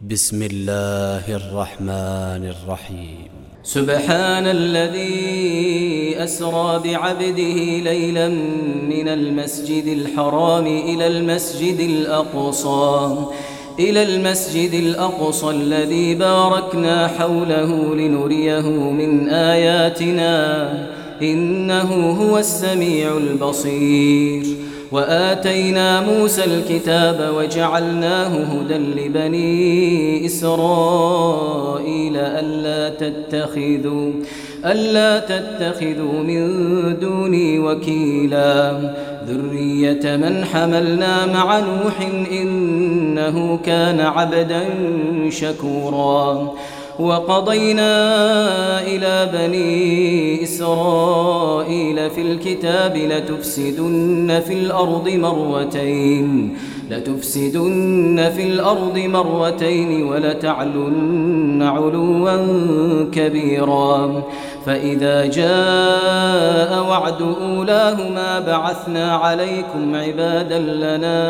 بسم الله الرحمن الرحيم. سبحان الذي أسرى بعبده ليلا من المسجد الحرام إلى المسجد الأقصى الذي باركنا حوله لنريه من آياتنا إنه هو السميع البصير. وآتينا موسى الكتاب وجعلناه هدى لبني إسرائيل ألا تتخذوا من دوني وكيلا ذرية من حملنا مع نوح إنه كان عبدا شكورا. وقضينا إلى بني إسرائيل في الكتاب لتفسدن في الأرض مرتين ولتعلن علوا كبيرا. فإذا جاء وعد أولاهما بعثنا عليكم عبادا لنا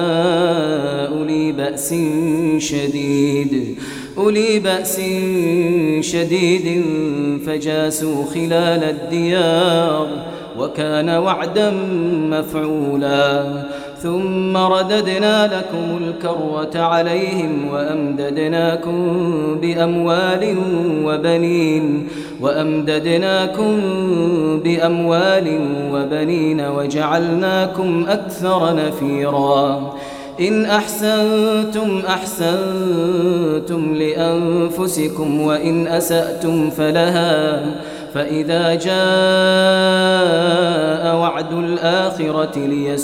أولي بأس شديد فجاسوا خلال الديار وكان وعدا مفعولا. ثم رددنا لكم الكرة عليهم وأمددناكم بأموال وبنين وجعلناكم أكثر نفيرا. إن أحسنتم لأنفسكم وإن أسأتم فلها. فإذا جاء وعد الآخرة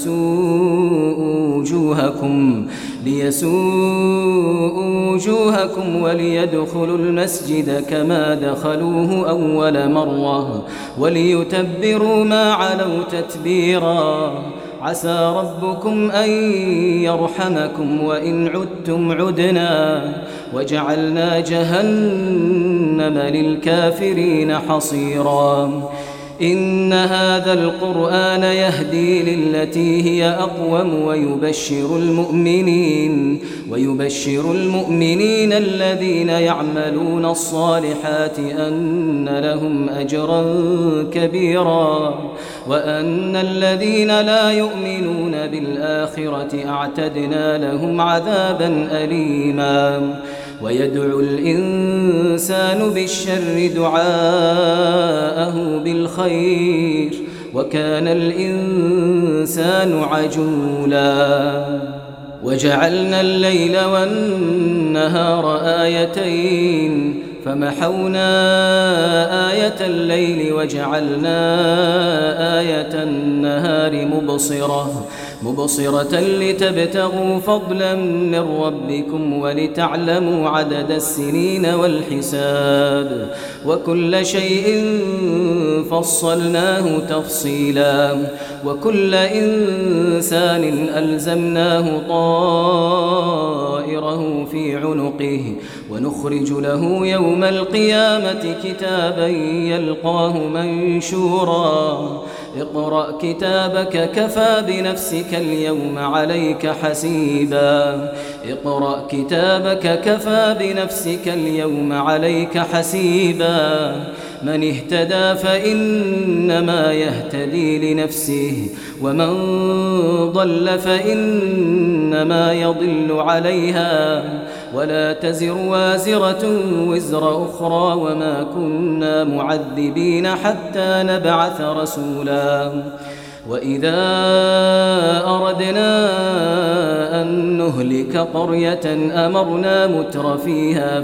ليسوءوا وجوهكم وليدخلوا المسجد كما دخلوه أول مرة وليتبروا ما علوا تتبيرا. عسى ربكم أن يرحمكم وإن عدتم عدنا وجعلنا جهنم للكافرين حصيرا. إن هذا القرآن يهدي للتي هي أقوم ويبشر المؤمنين الذين يعملون الصالحات أن لهم أجرا كبيرا وأن الذين لا يؤمنون بالآخرة أعتدنا لهم عذابا أليما. ويدعو الإنسان بالشر دعاءه بالخير وكان الإنسان عجولا. وجعلنا الليل والنهار آيتين فمحونا آية الليل وجعلنا آية النهار مبصرة لتبتغوا فضلا من ربكم ولتعلموا عدد السنين والحساب وكل شيء فصلناه تفصيلا. وكل إنسان ألزمناه طائره في عنقه ونخرج له يوم القيامة كتابا يلقاه منشورا. اقرأ كتابك كفى بنفسك اليوم عليك حسيبا. من اهتدى فإنما يهتدي لنفسه ومن ضل فإنما يضل عليها ولا تزر وازرة وزر أخرى وما كنا معذبين حتى نبعث رسولا. وإذا أردنا أن نهلك قرية أمرنا متر فيها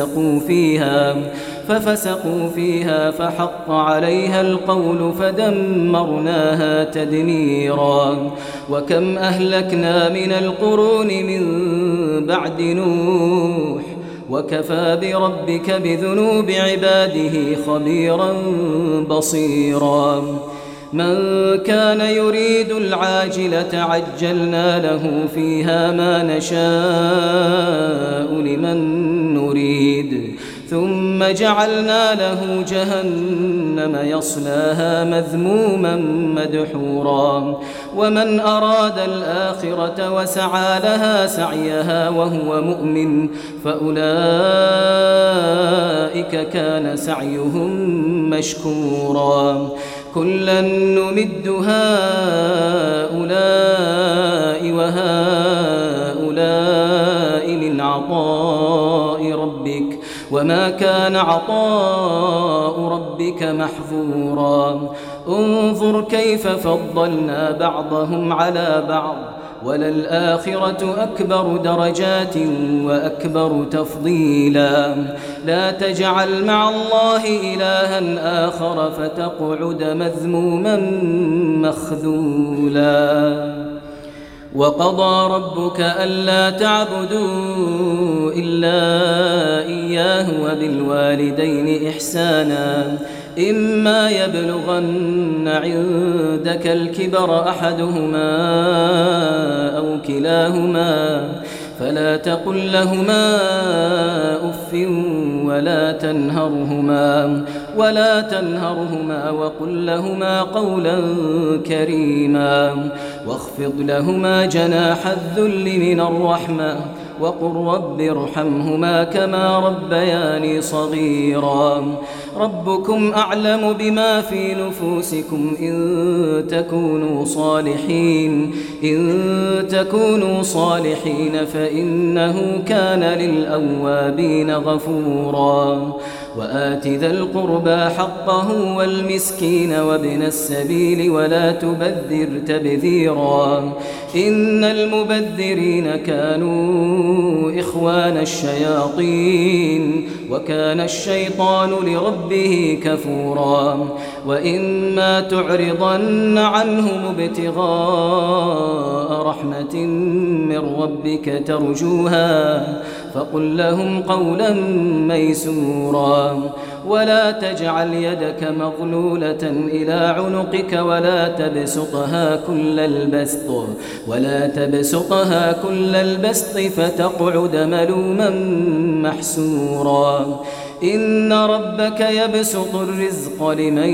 ففسقوا فيها فحق عليها القول فدمرناها تدميرا. وكم أهلكنا من القرون من بعد نوح وكفى بربك بذنوب عباده خبيرا بصيرا. من كان يريد العاجلة عجلنا له فيها ما نشاء لمن نريد ثم ثم جعلنا له جهنم يصلاها مذموما مدحورا ومن أراد الآخرة وسعى لها سعيها وهو مؤمن فأولئك كان سعيهم مشكورا كلا نمد هؤلاء وهؤلاء من عطاء ربك وما كان عطاء ربك محظورا انظر كيف فضلنا بعضهم على بعض وللآخرة أكبر درجات وأكبر تفضيلا لا تجعل مع الله إلها آخر فتقعد مذموما مخذولا وقضى ربك ألا تعبدوا إلا إياه وبالوالدين إحسانا إما يبلغن عندك الكبر أحدهما أو كلاهما فلا تقل لهما أف ولا تنهرهما وقل لهما قولا كريما واخفض لهما جناح الذل من الرحمة وقل رب ارحمهما كما ربياني صغيرا ربكم أعلم بما في نفوسكم إن تكونوا صالحين فإنه كان للأوابين غفورا وآت ذا القربى حقه والمسكين وابن السبيل ولا تبذر تبذيرا إن المبذرين كانوا إخوان الشياطين وكان الشيطان لربه كفورا وإما تعرضن عنهم ابتغاء رحمة من ربك ترجوها فقل لهم قولا ميسورا ولا تجعل يدك مغلولة إلى عنقك ولا تبسطها كل البسط فتقعد ملوما محسورا إن ربك يبسط الرزق لمن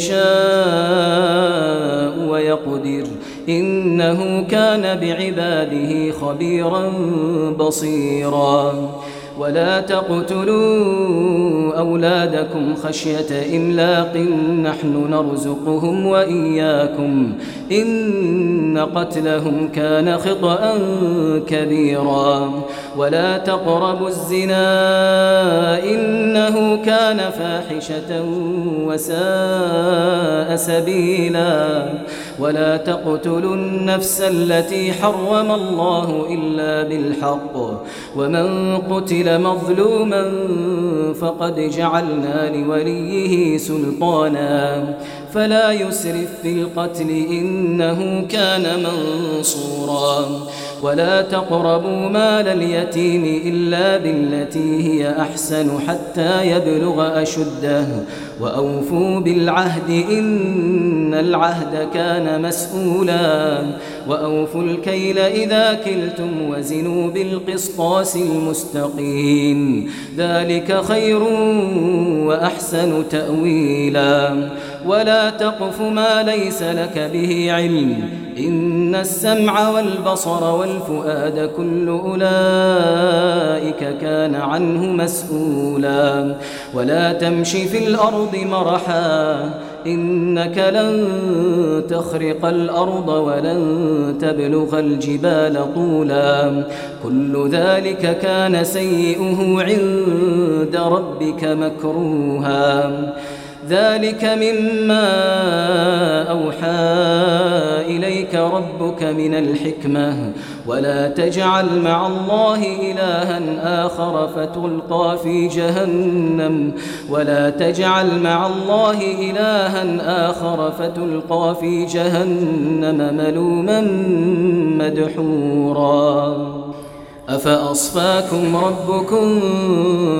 يشاء ويقدر إنه كان بعباده خبيرا بصيرا ولا تقتلوا أولادكم خشية إملاق نحن نرزقهم وإياكم إن قتلهم كان خطأ كبيرا ولا تقربوا الزنا إنه كان فاحشة وساء سبيلا ولا تقتلوا النفس التي حرم الله إلا بالحق ومن قتل مظلوما فقد جعلنا لوليه سلطانا فلا يسرف في القتل إنه كان منصورا ولا تقربوا مال اليتيم إلا بالتي هي أحسن حتى يبلغ أشده وأوفوا بالعهد إن العهد كان مسؤولا وأوفوا الكيل إذا كلتم وزنوا بالقسطاس المستقيم ذلك خير وأحسن تأويلا ولا تقف ما ليس لك به علم إن السمع والبصر والفؤاد كل أولئك كان عنه مسؤولا ولا تمش في الأرض مرحا إنك لن تخرق الأرض ولن تبلغ الجبال طولا كل ذلك كان سيئه عند ربك مكروها ذلك مما أوحى إليك ربك من الحكمة ولا تجعل مع الله إلها آخر فتلقى في جهنم ملوما مدحورا أفأصفاكم ربكم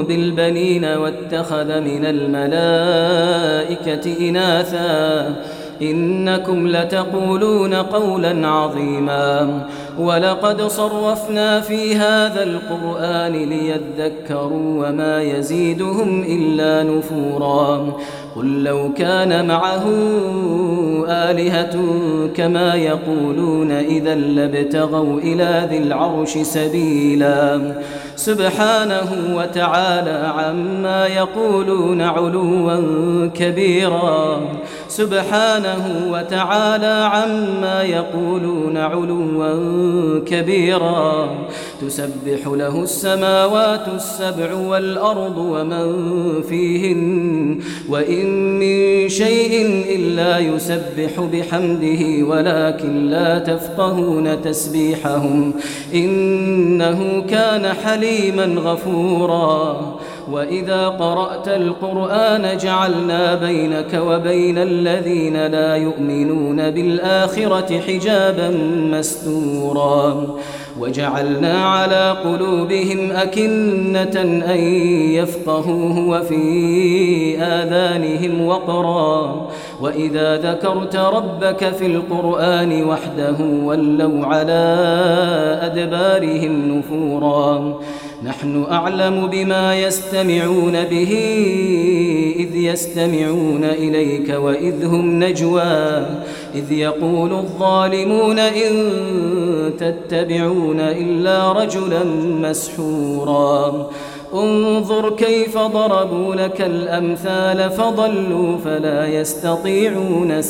بالبنين واتخذ من الملائكة إناثا إنكم لتقولون قولا عظيما ولقد صرفنا في هذا القرآن ليذكروا وما يزيدهم إلا نفورا قل لو كان معه آلهة كما يقولون إذا لابتغوا إلى ذي العرش سبيلا سبحانه وتعالى عما يقولون علوا كبيرا سبحانه وتعالى عما يقولون علوا كبيرا تسبح له السماوات السبع والأرض ومن فيهن وإن من شيء إلا يسبح بحمده ولكن لا تفقهون تسبيحهم إنه كان حليما غفورا وإذا قرأت القرآن جعلنا بينك وبين الذين لا يؤمنون بالآخرة حجابا مستورا وجعلنا على قلوبهم أكنة أن يفقهوه وفي آذانهم وقرا وإذا ذكرت ربك في القرآن وحده ولوا على أدبارهم نفورا نحن أعلم بما يستمعون به إذ يستمعون إليك وإذ هم نجوى إذ يقول الظالمون إن تتبعون إلا رجلا مسحورا انظر كيف ضربوا لك الأمثال فضلوا فلا يستطيعون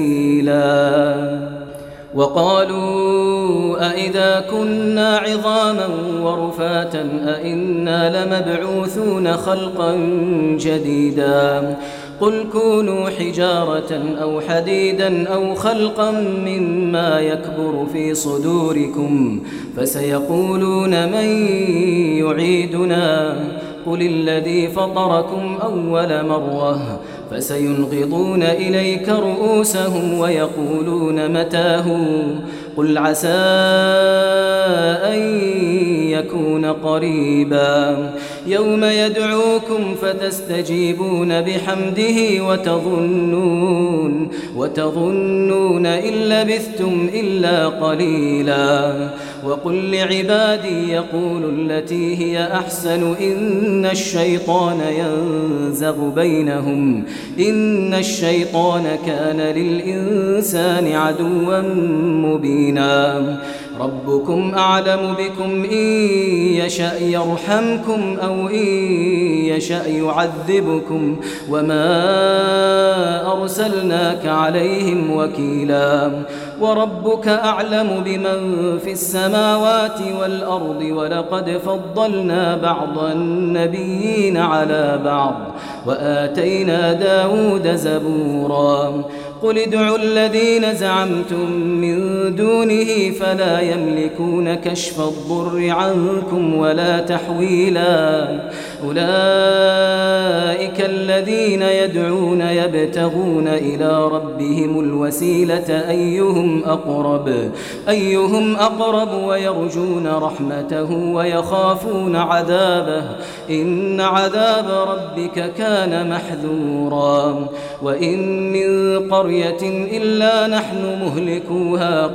سبيلا وقالوا أئذا كنا عظاما ورفاتا أئنا لمبعوثون خلقا جديدا قل كونوا حجارة أو حديدا أو خلقا مما يكبر في صدوركم فسيقولون من يعيدنا قل الذي فطركم أول مرة فسينغضون إليك رؤوسهم ويقولون متاه قل عسى أن يكون قريبا يوم يدعوكم فتستجيبون بحمده وتظنون إن لبثتم إلا قليلا وقل لعبادي يقولوا التي هي أحسن إن الشيطان ينزغ بينهم إن الشيطان كان للإنسان عدوا مبينا ربكم أعلم بكم إن يشأ يرحمكم أو إن يشأ يعذبكم وما أرسلناك عليهم وكيلا وربك أعلم بمن في السماوات والأرض ولقد فضلنا بعض النبيين على بعض وآتينا داود زبورا قل ادعوا الذين زعمتم من دونه فلا يملكون كشف الضر عنكم ولا تحويلا أولئك الذين يدعون يبتغون إلى ربهم الوسيلة أيهم أقرب ويرجون رحمته ويخافون عذابه إن عذاب ربك كان محذورا وإن من قرية إلا نحن مهلكوها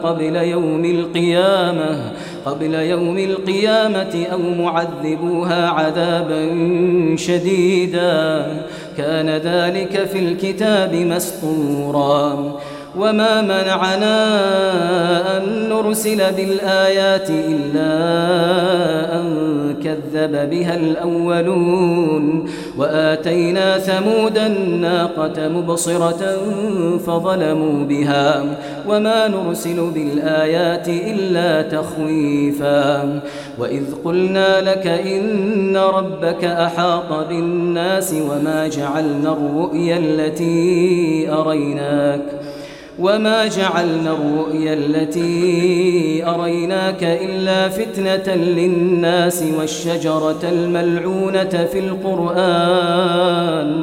قبل يوم القيامة أو معذبوها عذابا شديدا كان ذلك في الكتاب مسطورا وما منعنا أن نرسل بالآيات إلا أن كذب بها الأولون وآتينا ثمود الناقة مبصرة فظلموا بها وما نرسل بالآيات إلا تخويفا وإذ قلنا لك إن ربك أحاط بالناس وما جعلنا الرؤيا التي أريناك إلا فتنة للناس والشجرة الملعونة في القرآن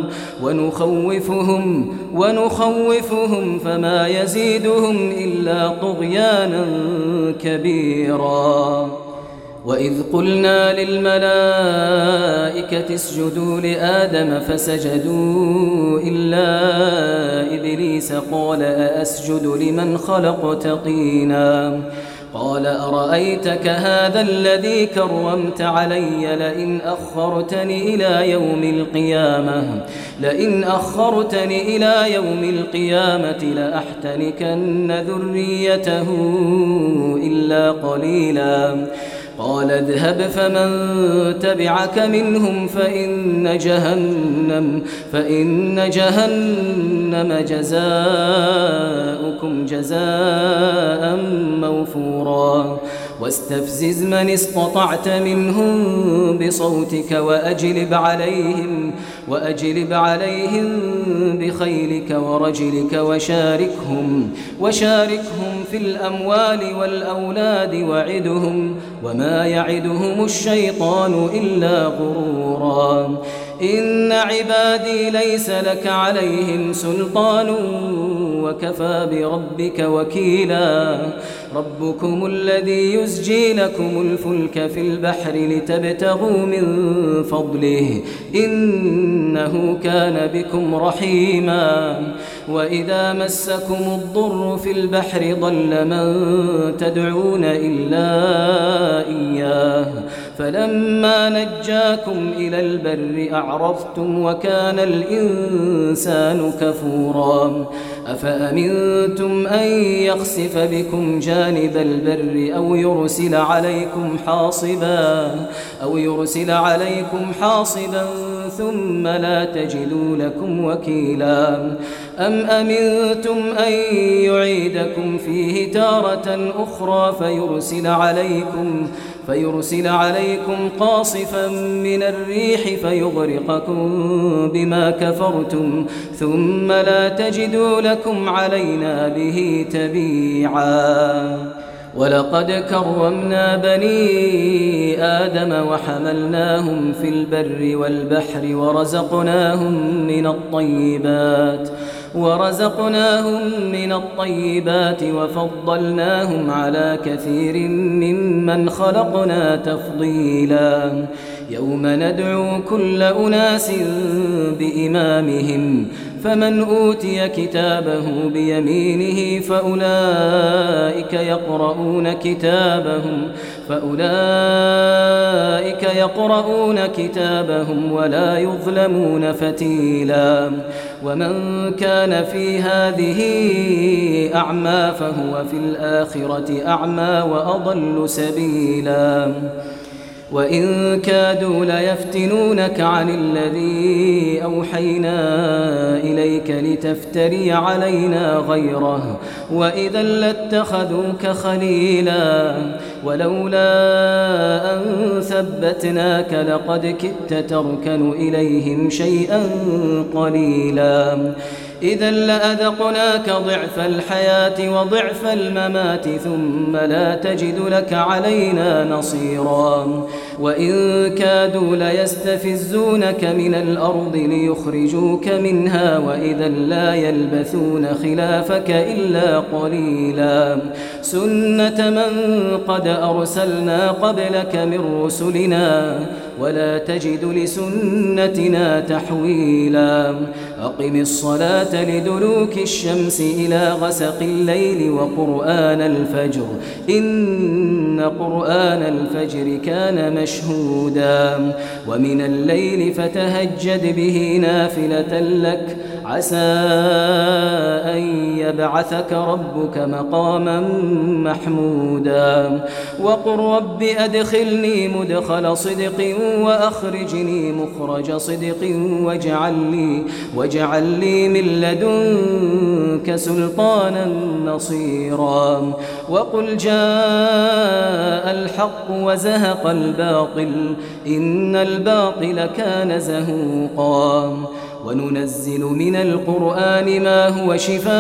ونخوفهم فما يزيدهم إلا طغيانا كبيرا وإذ قلنا للملائكة اسجدوا لآدم فسجدوا إلا إبليس قال أأسجد لمن خلقت طينا قال أرأيتك هذا الذي كرمت علي لئن أخرتني إلى يوم القيامة لأحتنكن ذريته إلا قليلا قال اذهب فمن تبعك منهم فإن جهنم جزاؤكم جزاء موفورا واستفزز من استطعت منهم بصوتك وأجلب عليهم بخيلك ورجلك وشاركهم في الأموال والأولاد وعدهم وما يعدهم الشيطان إلا غرورا إن عبادي ليس لك عليهم سلطان وكفى بربك وكيلا ربكم الذي يزجي لكم الفلك في البحر لتبتغوا من فضله إنه كان بكم رحيما وإذا مسكم الضر في البحر ضل من تدعون إلا إياه فلما نجاكم إلى البر أعرضتم وكان الإنسان كفورا أفأمنتم أن يخسف بكم جانب البر أو يرسل عليكم حاصبا ثم لا تجدوا لكم وكيلا أم أمنتم أن يعيدكم فيه تارة أخرى فيرسل عليكم قاصفا من الريح فيغرقكم بما كفرتم ثم لا تجدوا لكم علينا به تبيعا ولقد كرمنا بني آدم وحملناهم في البر والبحر ورزقناهم من الطيبات وفضلناهم على كثير ممن خلقنا تفضيلا يوم ندعو كل أناس بإمامهم فمن أوتي كتابه بيمينه فأولئك يقرؤون كتابهم ولا يظلمون فتيلا ومن كان في هذه أعمى فهو في الآخرة أعمى وأضل سبيلا وإن كادوا ليفتنونك عن الذي أوحينا إليك لتفتري علينا غيره وإذا لاتخذوك خليلا ولولا أن ثبتناك لقد كدت تركن إليهم شيئا قليلا إذا لأذقناك ضعف الحياة وضعف الممات ثم لا تجد لك علينا نصيرا وإن كادوا ليستفزونك من الأرض ليخرجوك منها وإذا لا يلبثون خلافك إلا قليلا سنة من قد أرسلنا قبلك من رسلنا ولا تجد لسنتنا تحويلا أقم الصلاة لدلوك الشمس إلى غسق الليل وقرآن الفجر إن قرآن الفجر كان مشهودا ومن الليل فتهجد به نافلة لك عسى أن يبعثك ربك مقاما محمودا وقل رب أدخلني مدخل صدق وأخرجني مخرج صدق واجعل لي من لدنك سلطانا نصيرا وقل جاء الحق وزهق الباطل إن الباطل كان زهوقا وننزل من القرآن ما هو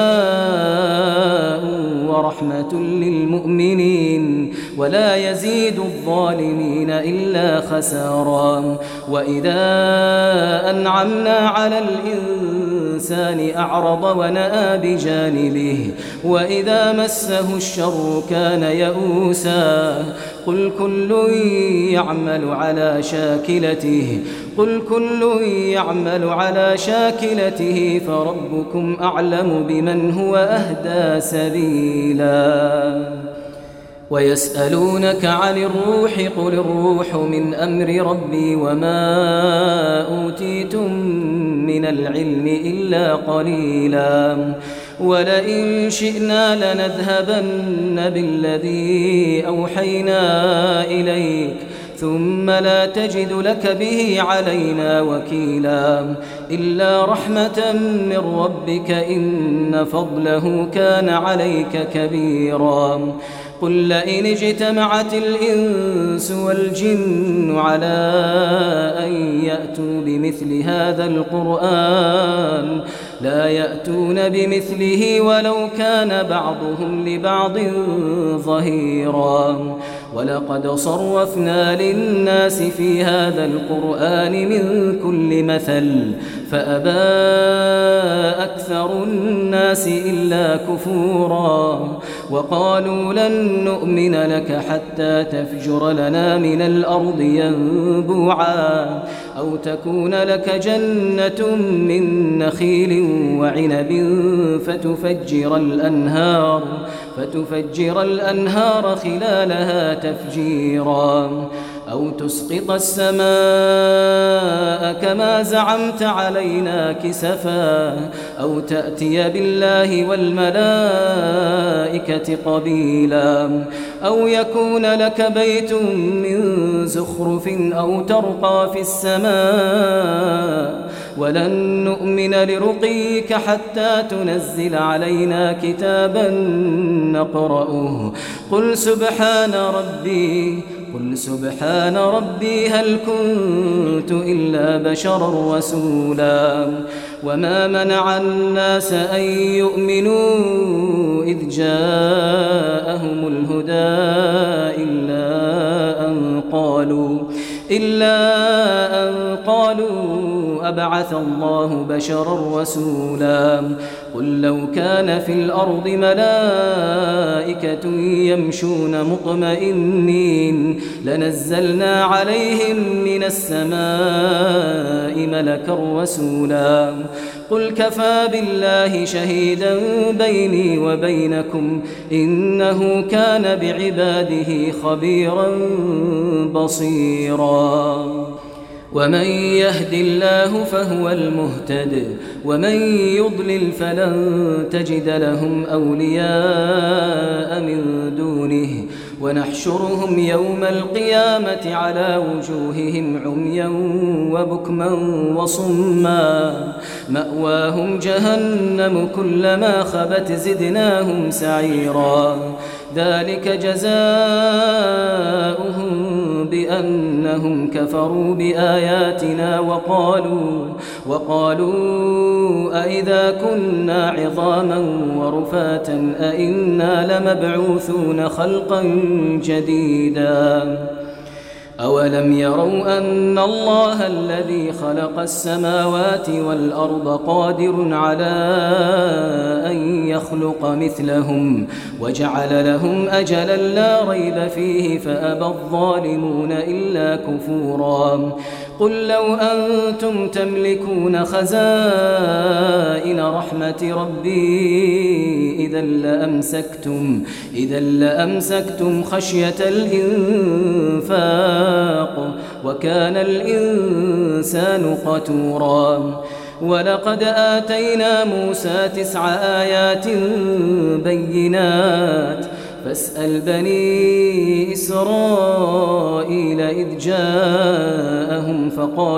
شفاء ورحمة للمؤمنين ولا يزيد الظالمين إلا خسارا وإذا أنعمنا على الإنسان أعرض ونأى بجانبه وإذا مسه الشر كان يئوسا قل كل يعمل على شاكلته فربكم أعلم بمن هو أهدى سبيلا ويسألونك عن الروح قل الروح من أمر ربي وما أوتيتم من العلم إلا قليلا ولئن شئنا لنذهبن بالذي أوحينا إليك ثم لا تجد لك به علينا وكيلا إلا رحمة من ربك إن فضله كان عليك كبيرا قل لئن اجتمعت الإنس والجن على أن يأتوا بمثل هذا القرآن لا يأتون بمثله ولو كان بعضهم لبعض ظهيرا ولقد صرفنا للناس في هذا القرآن من كل مثل فأبى أكثر الناس إلا كفورا وقالوا لن نؤمن لك حتى تفجر لنا من الأرض ينبوعا أو تكون لك جنة من نخيل وعنب فتفجر الأنهار خلالها تفجيرا أو تسقط السماء كما زعمت علينا كسفا أو تأتي بالله والملائكة قبيلا أو يكون لك بيت من زخرف أو ترقى في السماء ولن نؤمن لرقيك حتى تنزل علينا كتابا نقرأه قل سبحان ربي هل كنت إلا بشرا رسولا وما منع الناس أن يؤمنوا إذ جاءهم الهدى إلا أن قالوا أبعث الله بشرا رسولا قل لو كان في الأرض ملائكة يمشون مطمئنين لنزلنا عليهم من السماء ملكا رسولا قل كفى بالله شهيدا بيني وبينكم إنه كان بعباده خبيرا بصيرا ومن يهد الله فهو المهتد ومن يضلل فلن تجد لهم أولياء من دونه ونحشرهم يوم القيامة على وجوههم عميا وبكما وصما مأواهم جهنم كلما خبت زدناهم سعيرا ذلك جزاؤهم بأنهم كفروا بآياتنا وقالوا أئذا كنا عظاما ورفاتا أئنا لمبعوثون خلقا جديدا أولم يروا أن الله الذي خلق السماوات والأرض قادر على أن يخلق مثلهم وجعل لهم أجلا لا ريب فيه فأبى الظالمون إلا كفورا قل لو أنتم تملكون خزائن رحمة ربي إذا لأمسكتم خشية الإنفاق وكان الإنسان قتورا ولقد آتينا موسى 9 آيات بينات فاسأل بني إسرائيل إذ جاءهم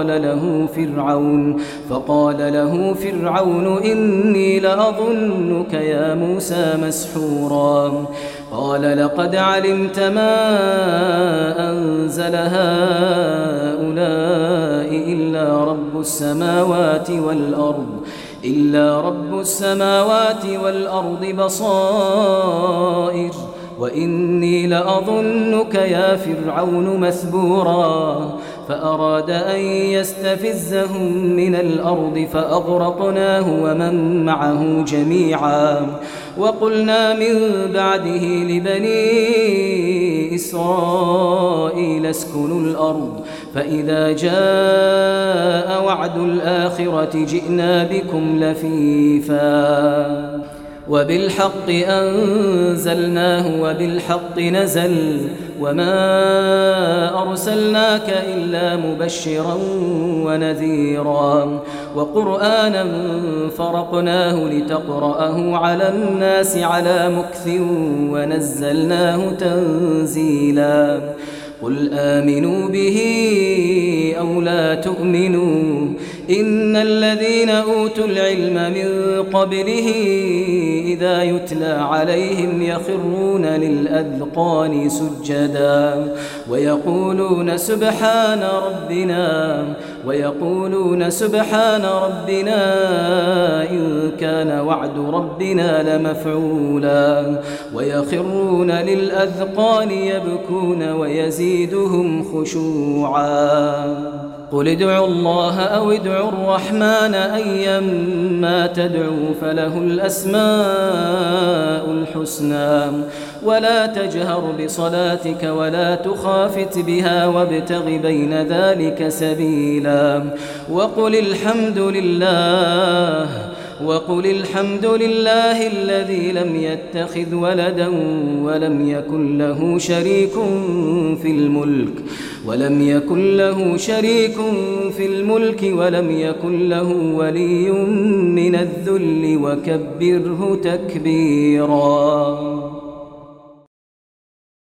فقال له فرعون إني لأظنك يا موسى مسحورا قال لقد علمت ما أنزل هؤلاء إلا رب السماوات والأرض بصائر وإني لأظنك يا فرعون مثبورا فأراد أن يستفزهم من الأرض فأغرقناه ومن معه جميعا وقلنا من بعده لبني إسرائيل اسكنوا الأرض فإذا جاء وعد الآخرة جئنا بكم لفيفا وبالحق أنزلناه وبالحق نزل وما أرسلناك إلا مبشرا ونذيرا وقرآنا فرقناه لتقرأه على الناس على مكث ونزلناه تنزيلا قل آمنوا به أو لا تؤمنوا إن الذين أوتوا العلم من قبله إذا يتلى عليهم يخرون للأذقان سجدا ويقولون سبحان ربنا إن كان وعد ربنا لمفعولا ويخرون للأذقان يبكون ويزيدهم خشوعا قل ادعوا الله أو ادعوا الرحمن أيما تدعوا فله الأسماء الحسنى ولا تجهر بصلاتك ولا تخافت بها وابتغ بين ذلك سبيلا وقل الحمد لله الذي لم يتخذ ولدا ولم يكن له شريك في الملك ولم يكن له ولي من الذل وكبره تكبيرا.